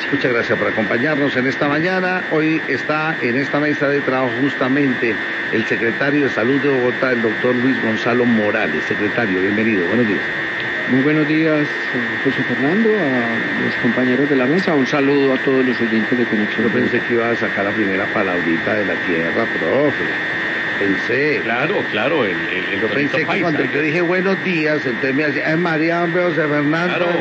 Muchas gracias por acompañarnos en esta mañana. Hoy está en esta mesa de trabajo justamente el secretario de Salud de Bogotá, el doctor Luis Gonzalo Morales. Secretario, bienvenido. Buenos días. Muy buenos días, José Fernando, a los compañeros de la mesa. Un saludo a todos los oyentes de Conexión. Yo pensé que iba a sacar la primera palabrita de la tierra, profe. Pensé. Claro, el yo pensé que paisa. Cuando yo dije buenos días, entonces me decía, María, hombre, José Fernando. Claro.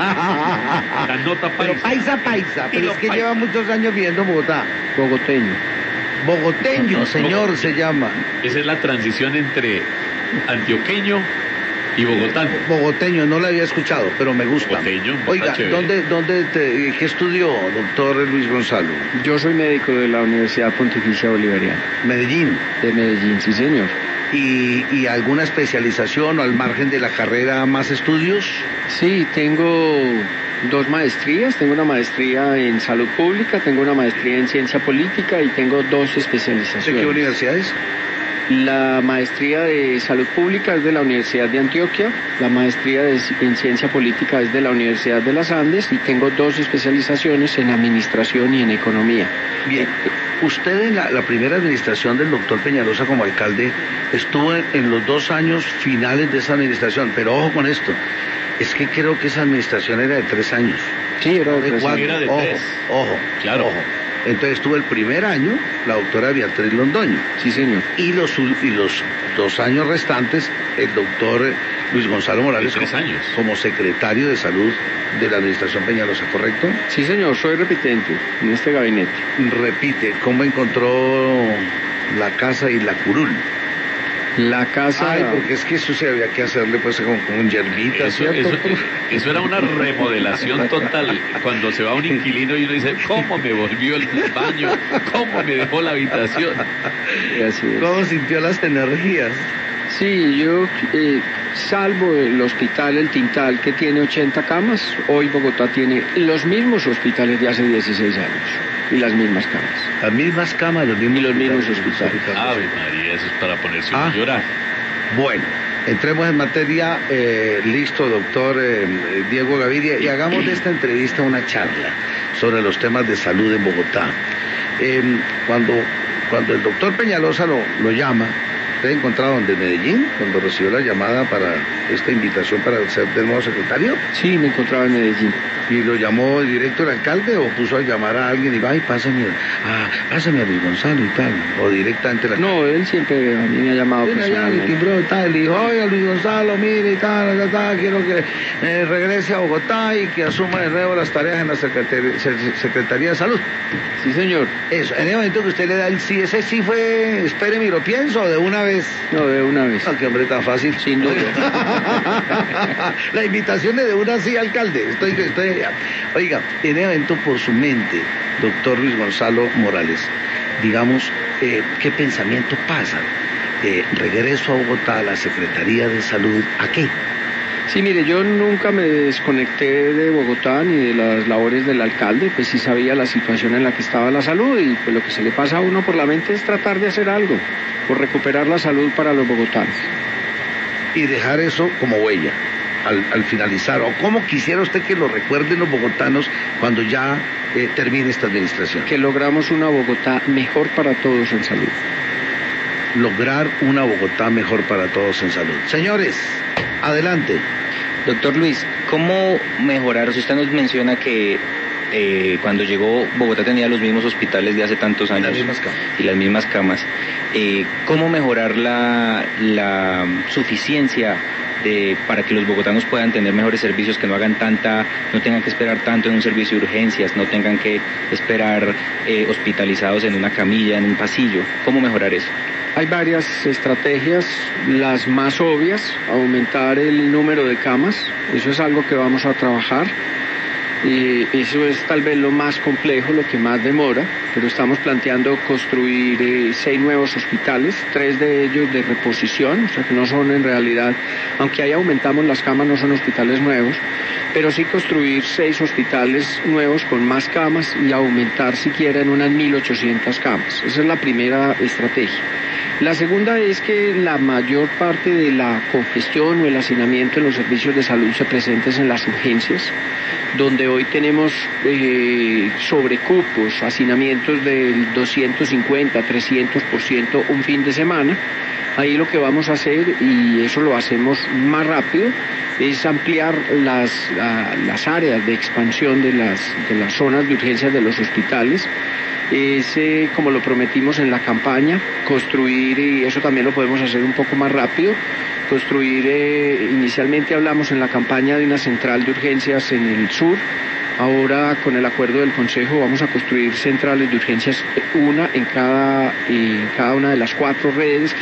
La nota paisa. Pero paisa, pero es que lleva muchos años viviendo en Bogotá. Bogoteño, señor, se llama. Esa es la transición entre antioqueño y bogotano. Bogoteño, no la había escuchado, pero me gusta. Bogoteño, oiga, ¿qué estudió, doctor Luis Gonzalo? Yo soy médico de la Universidad Pontificia Bolivariana. Medellín. De Medellín, sí, señor. ¿Y alguna especialización o al margen de la carrera más estudios? Sí, tengo 2 maestrías. Tengo una maestría en salud pública, tengo una maestría en ciencia política y tengo 2 especializaciones. ¿De qué universidades? La maestría de salud pública es de la Universidad de Antioquia, la maestría en ciencia política es de la Universidad de las Andes y tengo 2 especializaciones en administración y en economía. Bien, usted en la primera administración del doctor Peñalosa como alcalde estuvo en los 2 años finales de esa administración, pero ojo con esto, es que creo que esa administración era de 3 años. Sí, era de 3 años. Era de 3. Ojo. Entonces estuvo el primer año la doctora Beatriz Londoño. Sí, señor. Y los 2 años restantes, el doctor Luis Gonzalo Morales. 3 años. Como secretario de Salud de la Administración Peñalosa, ¿correcto? Sí, señor, soy repitente en este gabinete. Repite, ¿cómo encontró la casa y la curul? La casa... Ay, porque es que eso se había que hacerle pues con hierbita, ¿cierto? Eso era una remodelación total. Cuando se va un inquilino y uno dice, ¿cómo me volvió el baño? ¿Cómo me dejó la habitación? Así es. ¿Cómo sintió las energías? Sí, yo, salvo el hospital El Tintal, que tiene 80 camas, hoy Bogotá tiene los mismos hospitales de hace 16 años. Y las mismas camas. Las mismas camas, los mismos hospitales. Ave María, eso es para ponerse a llorar. Bueno, entremos en materia. Listo, doctor Diego Gaviria, y hagamos de esta entrevista una charla sobre los temas de salud en Bogotá. Cuando el doctor Peñalosa lo llama, ¿usted encontrado donde Medellín, cuando recibió la llamada para esta invitación para ser de nuevo secretario? Sí, me encontraba en Medellín. ¿Y lo llamó directo el alcalde o puso a llamar a alguien y va, ay, pásame a Luis Gonzalo y tal? ¿O directamente la... No, él siempre a mí me ha llamado personalmente. Timbró y tal, le dijo, oiga, Luis Gonzalo, mire y tal, quiero que regrese a Bogotá y que asuma de nuevo las tareas en la Secretaría de Salud. Sí, señor. Eso, en el momento que usted le da el sí, ese sí fue, espéreme y lo pienso, o de una vez. No, de una vez. Ah, qué hombre tan fácil. Sin duda. La invitación es de una sí, alcalde. Estoy. Oiga, en el evento por su mente, doctor Luis Gonzalo Morales, digamos, ¿qué pensamiento pasa? Regreso a Bogotá, a la Secretaría de Salud, ¿a qué? Sí, mire, yo nunca me desconecté de Bogotá ni de las labores del alcalde, pues sí sabía la situación en la que estaba la salud y pues lo que se le pasa a uno por la mente es tratar de hacer algo por recuperar la salud para los bogotanos. Y dejar eso como huella al finalizar, o cómo quisiera usted que lo recuerden los bogotanos cuando ya termine esta administración. Que logramos una Bogotá mejor para todos en salud. Lograr una Bogotá mejor para todos en salud. Señores, adelante. Doctor Luis, ¿cómo mejorar? Usted nos menciona que cuando llegó Bogotá tenía los mismos hospitales de hace tantos años y las mismas camas. ¿Cómo mejorar la suficiencia para que los bogotanos puedan tener mejores servicios, que no tengan que esperar tanto en un servicio de urgencias, no tengan que esperar hospitalizados en una camilla, en un pasillo? ¿Cómo mejorar eso? Hay varias estrategias, las más obvias, aumentar el número de camas, eso es algo que vamos a trabajar. Eso es tal vez lo más complejo, lo que más demora, pero estamos planteando construir 6 nuevos hospitales, 3 de ellos de reposición, o sea que no son en realidad, aunque ahí aumentamos las camas, no son hospitales nuevos, pero sí construir 6 hospitales nuevos con más camas y aumentar siquiera en unas 1.800 camas. Esa es la primera estrategia. La segunda es que la mayor parte de la congestión o el hacinamiento en los servicios de salud se presentes en las urgencias. donde hoy tenemos sobrecupos, hacinamientos del 250, 300% un fin de semana. Ahí lo que vamos a hacer, y eso lo hacemos más rápido, es ampliar las áreas de expansión de las zonas de urgencias de los hospitales. Es, como lo prometimos en la campaña, construir, y eso también lo podemos hacer un poco más rápido, construir, inicialmente hablamos en la campaña de una central de urgencias en el sur. Ahora, con el acuerdo del Consejo, vamos a construir centrales de urgencias, una en cada una de las 4 redes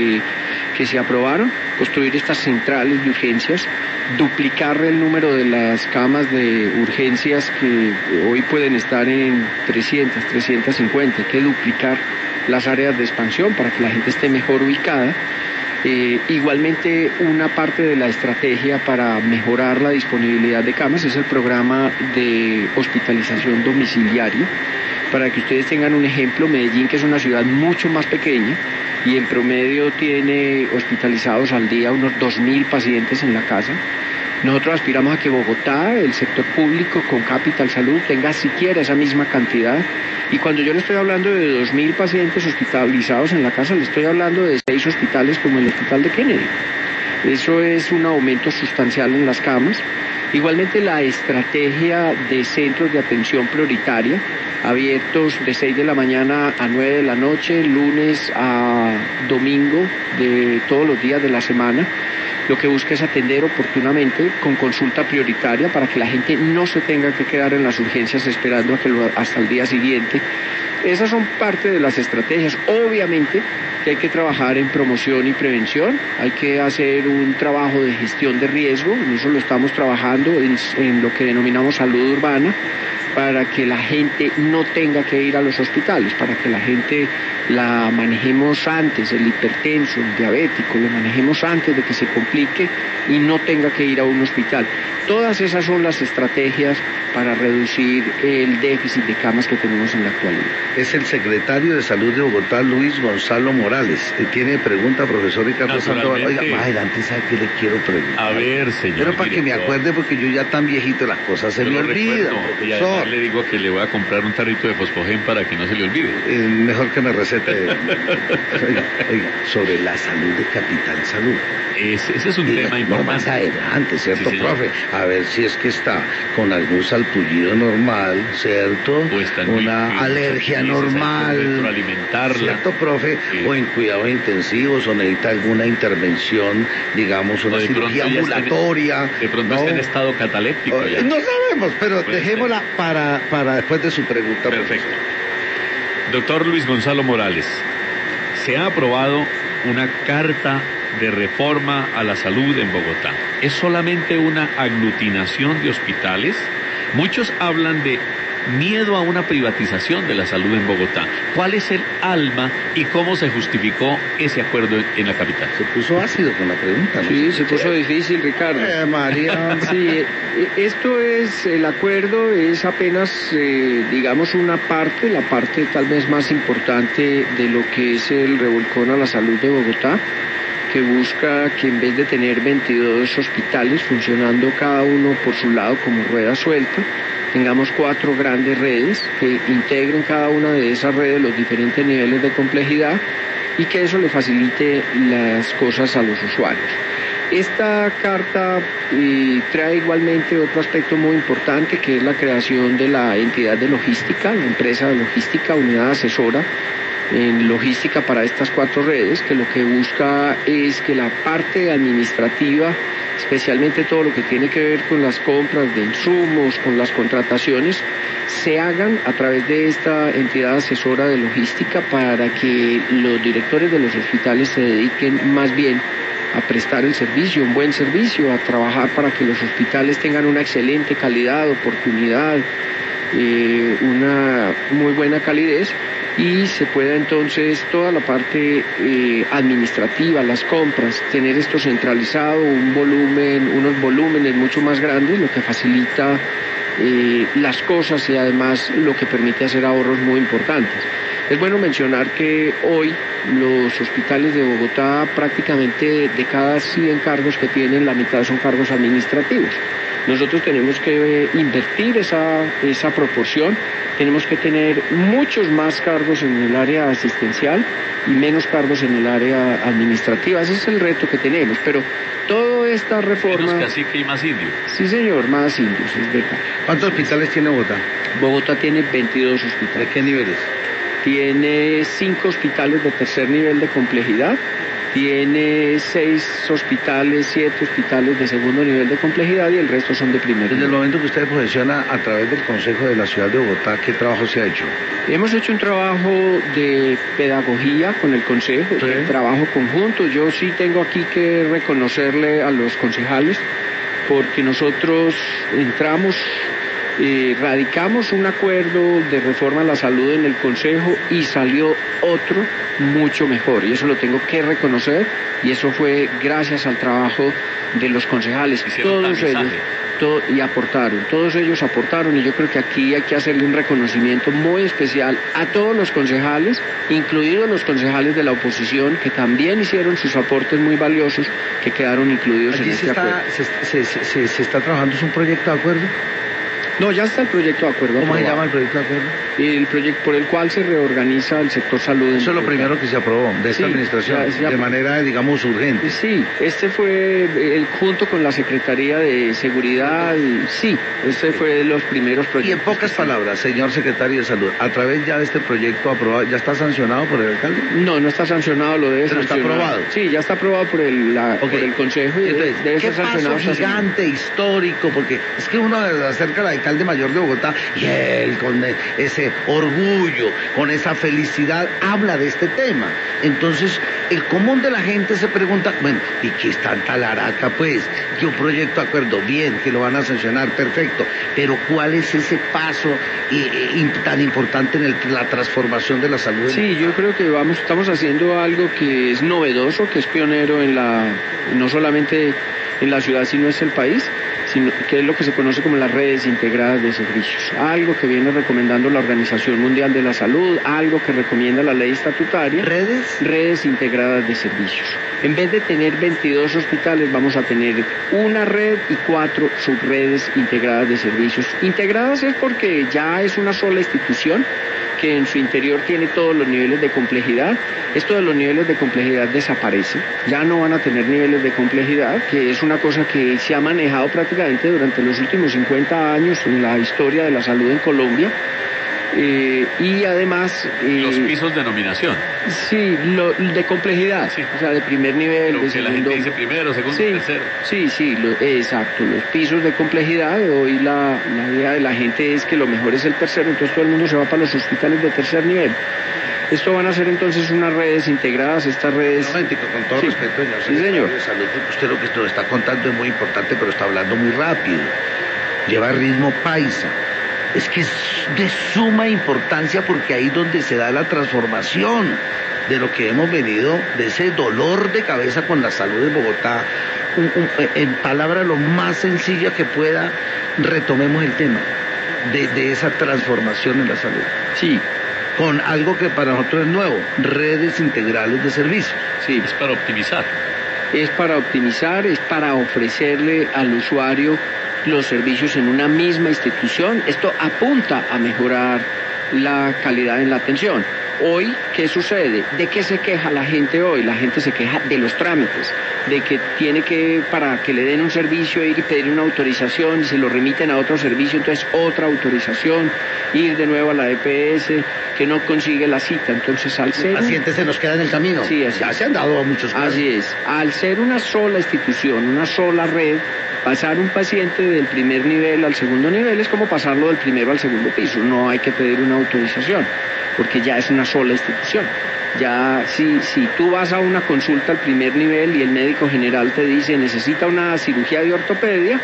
que se aprobaron, construir estas centrales de urgencias, duplicar el número de las camas de urgencias que hoy pueden estar en 300, 350, hay que duplicar las áreas de expansión para que la gente esté mejor ubicada. Igualmente, una parte de la estrategia para mejorar la disponibilidad de camas es el programa de hospitalización domiciliaria. Para que ustedes tengan un ejemplo, Medellín, que es una ciudad mucho más pequeña y en promedio tiene hospitalizados al día unos 2.000 pacientes en la casa. Nosotros aspiramos a que Bogotá, el sector público con Capital Salud, tenga siquiera esa misma cantidad. Y cuando yo le estoy hablando de 2.000 pacientes hospitalizados en la casa, le estoy hablando de 6 hospitales como el Hospital de Kennedy. Eso es un aumento sustancial en las camas. Igualmente, la estrategia de centros de atención prioritaria, abiertos de 6 de la mañana a 9 de la noche, lunes a domingo, de todos los días de la semana. Lo que busca es atender oportunamente con consulta prioritaria para que la gente no se tenga que quedar en las urgencias esperando hasta el día siguiente. Esas son parte de las estrategias. Obviamente que hay que trabajar en promoción y prevención, hay que hacer un trabajo de gestión de riesgo, en eso lo estamos trabajando en lo que denominamos salud urbana, para que la gente no tenga que ir a los hospitales, para que la gente la manejemos antes, el hipertenso, el diabético, lo manejemos antes de que se complique y no tenga que ir a un hospital. Todas esas son las estrategias para reducir el déficit de camas que tenemos en la actualidad. Es el secretario de Salud de Bogotá, Luis Gonzalo Morales. ¿Tiene pregunta, profesor Ricardo Sandoval? Oiga, más adelante, ¿sabe qué le quiero preguntar? A ver, señor Pero para director, que me acuerde, porque yo ya tan viejito, las cosas se me olvidan, y además le digo que le voy a comprar un tarrito de Fosfogen para que no se le olvide. Mejor que me recete. Oiga, sobre la salud de Capital Salud. Ese es un tema importante. No más adelante, ¿cierto, sí, profe? A ver si es que está con algún salpullido normal, ¿cierto? O está una alergia normal, alimentarla, ¿cierto, profe? Sí. O en cuidados intensivos, o necesita alguna intervención, digamos, una cirugía ambulatoria. De pronto está en estado cataléptico ya. No sabemos, pero Puede dejémosla para después de su pregunta. Perfecto. Doctor Luis Gonzalo Morales, se ha aprobado una carta de reforma a la salud en Bogotá. ¿Es solamente una aglutinación de hospitales? Muchos hablan de miedo a una privatización de la salud en Bogotá. ¿Cuál es el alma y cómo se justificó ese acuerdo en la capital? Se puso ácido con la pregunta, ¿no? Sí, se puso difícil, Ricardo. María. Sí, esto es, el acuerdo es apenas, digamos, una parte, la parte tal vez más importante de lo que es el revolcón a la salud de Bogotá, que busca que en vez de tener 22 hospitales funcionando cada uno por su lado como rueda suelta, tengamos 4 grandes redes que integren cada una de esas redes los diferentes niveles de complejidad y que eso le facilite las cosas a los usuarios. Esta carta trae igualmente otro aspecto muy importante, que es la creación de la entidad de logística, la empresa de logística, unidad asesora en logística para estas 4 redes, que lo que busca es que la parte administrativa, especialmente todo lo que tiene que ver con las compras de insumos, con las contrataciones, se hagan a través de esta entidad asesora de logística, para que los directores de los hospitales se dediquen más bien a prestar el servicio, un buen servicio, a trabajar para que los hospitales tengan una excelente calidad, oportunidad, una muy buena calidez, y se pueda entonces toda la parte administrativa, las compras, tener esto centralizado, unos volúmenes mucho más grandes, lo que facilita las cosas y además lo que permite hacer ahorros muy importantes. Es bueno mencionar que hoy los hospitales de Bogotá, prácticamente de cada 100 cargos que tienen, la mitad son cargos administrativos. Nosotros tenemos que invertir esa proporción, tenemos que tener muchos más cargos en el área asistencial y menos cargos en el área administrativa. Ese es el reto que tenemos, pero toda esta reforma... Menos cacique y más indio. Sí, señor, más indios, es verdad. ¿Cuántos hospitales tiene Bogotá? Bogotá tiene 22 hospitales. ¿De qué niveles? Tiene 5 hospitales de tercer nivel de complejidad, tiene 6 hospitales, 7 hospitales de segundo nivel de complejidad y el resto son de primer nivel. Desde el momento que usted posesiona a través del Consejo de la Ciudad de Bogotá, ¿qué trabajo se ha hecho? Hemos hecho un trabajo de pedagogía con el Consejo, sí, trabajo conjunto. Yo sí tengo aquí que reconocerle a los concejales porque nosotros entramos... radicamos un acuerdo de reforma a la salud en el Consejo y salió otro mucho mejor, y eso lo tengo que reconocer, y eso fue gracias al trabajo de los concejales. Todos ellos todos ellos aportaron, y yo creo que aquí hay que hacerle un reconocimiento muy especial a todos los concejales, incluidos los concejales de la oposición, que también hicieron sus aportes muy valiosos, que quedaron incluidos en este acuerdo. ¿Se está trabajando? ¿Es un proyecto de acuerdo? No, ya está el proyecto de acuerdo. ¿Cómo se llama el proyecto de acuerdo? El proyecto por el cual se reorganiza el sector salud. Eso es lo primero que se aprobó de esta administración, de manera, digamos, urgente. Sí, este fue junto con la Secretaría de Seguridad, este fue de los primeros proyectos. Y en pocas palabras, señor secretario de Salud, a través ya de este proyecto aprobado, ¿ya está sancionado por el alcalde? No, no está sancionado, lo debe sancionar. ¿Pero está aprobado? Sí, ya está aprobado por el Consejo. Y entonces, debe ¿qué ser paso gigante, histórico? Porque es que uno se acerca al alcalde mayor de Bogotá y él con ese orgullo, con esa felicidad, habla de este tema. Entonces, el común de la gente se pregunta, bueno, ¿y qué es tanta laraca, pues? Que un proyecto de acuerdo, bien, que lo van a sancionar, perfecto, pero ¿cuál es ese paso tan importante en la transformación de la salud? Sí, yo creo que estamos haciendo algo que es novedoso, que es pionero no solamente en la ciudad, sino es el país, que es lo que se conoce como las redes integradas de servicios, algo que viene recomendando la Organización Mundial de la Salud, algo que recomienda la ley estatutaria. Redes integradas de servicios. En vez de tener 22 hospitales, vamos a tener una red y 4 subredes integradas de servicios. Integradas es porque ya es una sola institución que en su interior tiene todos los niveles de complejidad. Esto de los niveles de complejidad desaparece, ya no van a tener niveles de complejidad, que es una cosa que se ha manejado prácticamente durante los últimos 50 años en la historia de la salud en Colombia. Y además... los pisos de nominación. Sí, de complejidad, sí. O sea, de primer nivel, lo de que segundo... la gente dice primero, segundo, tercero. Sí, exacto, los pisos de complejidad. Hoy la idea de la gente es que lo mejor es el tercero, entonces todo el mundo se va para los hospitales de tercer nivel. Esto van a ser entonces unas redes integradas, estas redes... Un momentico, con todo respeto, señor de Salud, porque usted lo que nos está contando es muy importante, pero está hablando muy rápido. Lleva ritmo paisa. Es que es de suma importancia porque ahí es donde se da la transformación de lo que hemos venido, de ese dolor de cabeza con la salud de Bogotá. En palabras lo más sencilla que pueda, retomemos el tema de esa transformación en la salud. Sí. Con algo que para nosotros es nuevo, redes integrales de servicios. Sí, es para optimizar. Es para optimizar, es para ofrecerle al usuario los servicios en una misma institución. Esto apunta a mejorar la calidad en la atención. Hoy, ¿qué sucede? ¿De qué se queja la gente hoy? La gente se queja de los trámites, de que tiene que, para que le den un servicio, ir y pedir una autorización, y se lo remiten a otro servicio, entonces otra autorización, ir de nuevo a la EPS, que no consigue la cita. Entonces, al ser... Pacientes se nos queda en el camino. Sí, ya se han dado muchos casos. Así es. Al ser una sola institución, una sola red, pasar un paciente del primer nivel al segundo nivel es como pasarlo del primero al segundo piso. No hay que pedir una autorización, porque ya es una sola institución. Ya si tú vas a una consulta al primer nivel y el médico general te dice necesita una cirugía de ortopedia,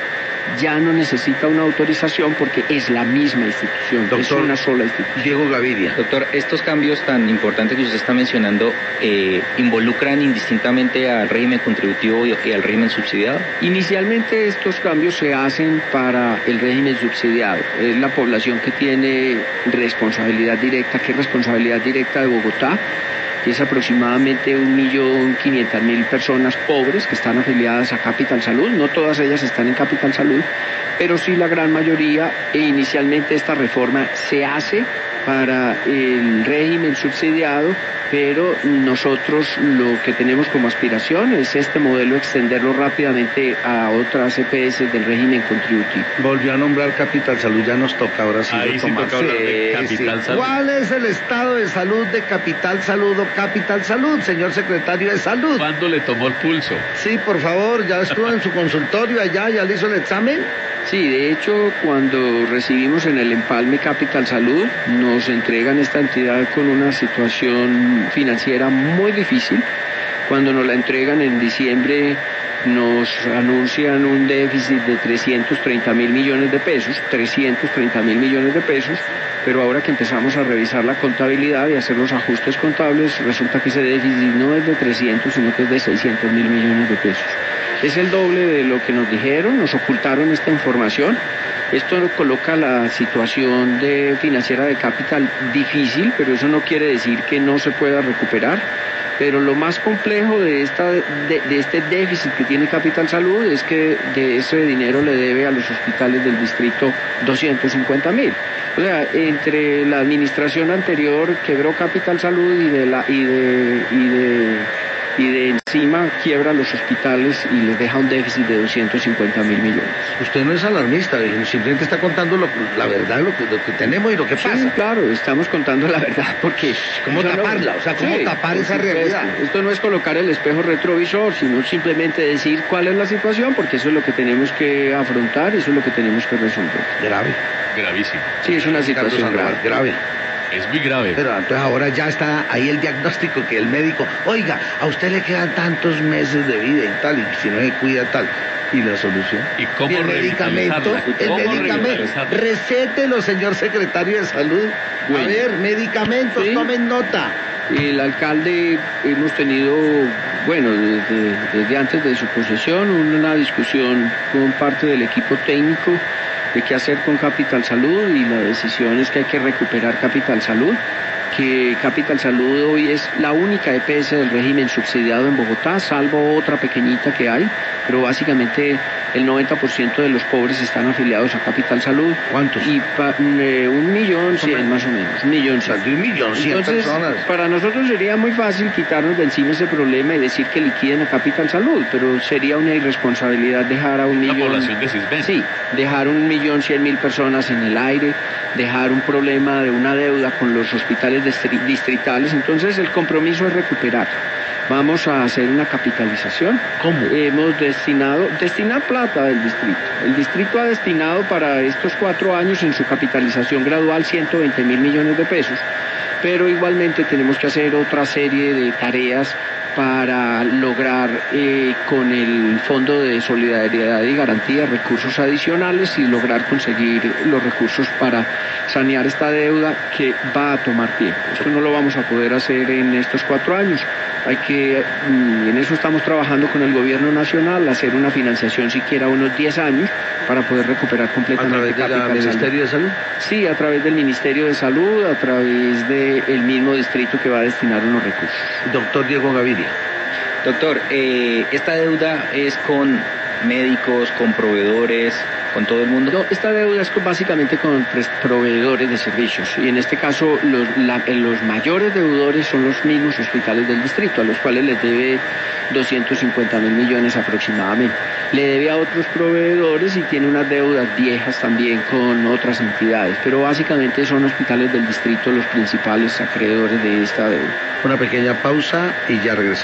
ya no necesita una autorización porque es la misma institución, Doctor, es una sola institución. Diego Gaviria. Doctor, estos cambios tan importantes que usted está mencionando, ¿involucran indistintamente al régimen contributivo y al régimen subsidiado? Inicialmente estos cambios se hacen para el régimen subsidiado. Es la población que tiene responsabilidad directa. ¿Qué responsabilidad directa de Bogotá? Que es aproximadamente 1.500.000 personas pobres que están afiliadas a Capital Salud. No todas ellas están en Capital Salud, pero sí la gran mayoría. E inicialmente esta reforma se hace para el régimen subsidiado, pero nosotros lo que tenemos como aspiración es este modelo extenderlo rápidamente a otras EPS del régimen contributivo. Volvió a nombrar Capital Salud, ya nos toca ahora sí. Ahí sí toca hablar de Capital Salud. ¿Cuál es el estado de salud de Capital Salud o Capital Salud, señor secretario de Salud? ¿Cuándo le tomó el pulso? Sí, por favor, ya estuvo en su consultorio allá, ya le hizo el examen. Sí, de hecho, cuando recibimos en el empalme Capital Salud, nos entregan esta entidad con una situación financiera muy difícil. Cuando nos la entregan en diciembre, nos anuncian un déficit de 330.000 millones de pesos, 330.000 millones de pesos, pero ahora que empezamos a revisar la contabilidad y hacer los ajustes contables, resulta que ese déficit no es de 300, sino que es de 600.000 millones de pesos. Es el doble de lo que nos dijeron, nos ocultaron esta información. Esto coloca la situación financiera de Capital difícil, pero eso no quiere decir que no se pueda recuperar. Pero lo más complejo de este déficit que tiene Capital Salud es que de ese dinero le debe a los hospitales del distrito 250.000. O sea, entre la administración anterior quebró Capital Salud y de encima quiebra los hospitales y les deja un déficit de 250.000 millones. Usted no es alarmista, simplemente está contando la verdad, lo que tenemos y lo que pasa. Sí, claro, estamos contando la verdad porque... ¿Cómo taparla? O sea, ¿cómo tapar esa realidad? Esto no es colocar el espejo retrovisor, sino simplemente decir cuál es la situación, porque eso es lo que tenemos que afrontar y eso es lo que tenemos que resolver. Grave. Gravísimo. Sí, es una situación grave. Es muy grave. Pero entonces ahora ya está ahí el diagnóstico que el médico, oiga, a usted le quedan tantos meses de vida y tal, y si no se cuida tal. ¿Y la solución? ¿Y cómo el medicamento? Recételo, señor secretario de Salud. Bueno. A ver, medicamentos, ¿sí? Tomen nota. El alcalde, hemos tenido, bueno, desde antes de su posesión, una discusión con parte del equipo técnico de qué hacer con Capital Salud, y la decisión es que hay que recuperar Capital Salud, que Capital Salud hoy es la única EPS del régimen subsidiado en Bogotá, salvo otra pequeñita que hay, pero básicamente el 90% de los pobres están afiliados a Capital Salud. ¿Cuántos? Y 1.100.000 más o menos, 1.100.000. 1.100.000 personas. Para nosotros sería muy fácil quitarnos de encima ese problema y decir que liquiden a Capital Salud, pero sería una irresponsabilidad dejar a 1 millón... La población de Cisben. Sí, dejar 1.100.000 personas en el aire, dejar un problema de una deuda con los hospitales distritales. Entonces el compromiso es recuperar. Vamos a hacer una capitalización. ¿Cómo? Hemos destinar plata del distrito. El distrito ha destinado para estos 4 años en su capitalización gradual 120.000 millones de pesos, pero igualmente tenemos que hacer otra serie de tareas para lograr con el Fondo de Solidaridad y Garantía recursos adicionales y lograr conseguir los recursos para sanear esta deuda que va a tomar tiempo. Esto no lo vamos a poder hacer en estos 4 años. Hay que, en eso estamos trabajando con el gobierno nacional, hacer una financiación siquiera unos 10 años para poder recuperar completamente Capital Salud. ¿A través del Ministerio de Salud? Sí, a través del Ministerio de Salud, a través del mismo distrito que va a destinar unos recursos. Doctor Diego Gaviria. Doctor, ¿esta deuda es con médicos, con proveedores, con todo el mundo? No, esta deuda es básicamente con proveedores de servicios, y en este caso los mayores deudores son los mismos hospitales del distrito, a los cuales les debe 250.000 millones aproximadamente. Le debe a otros proveedores y tiene unas deudas viejas también con otras entidades, pero básicamente son hospitales del distrito los principales acreedores de esta deuda. Una pequeña pausa y ya regresamos.